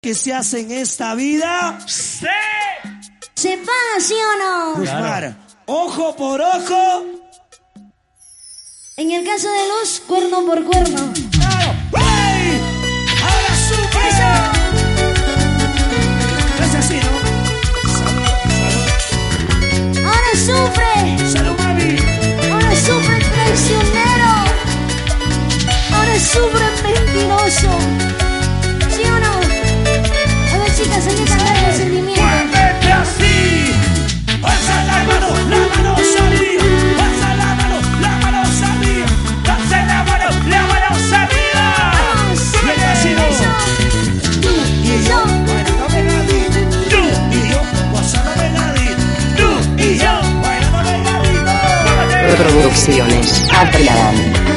que se hace en esta vida. ¡Sí! ¿Se paga, sí o no? Guzmán, Claro. ojo por ojo. En el caso de Luz, cuerno por cuerno. ¡Claro! ¡Hey! ¡Ahora sufre! No es así, ¿no? Salud, Ahora sufre. salud. Salud, mami. Ahora sufre el traicionero. Ahora sufre el mentiroso. ¿Sí o no? A ver, chicas, hay que cantar con sentimiento. ¡Muévete así! ¡Alza la mano arriba! ¡Alza la mano arriba! ¡Alza la mano arriba! Vamos, Y el vacío. Tú y yo, bailando pegadito. Tú y yo, gozando pegadito. Tú y yo, bailando pegadito. Producciones Adrián.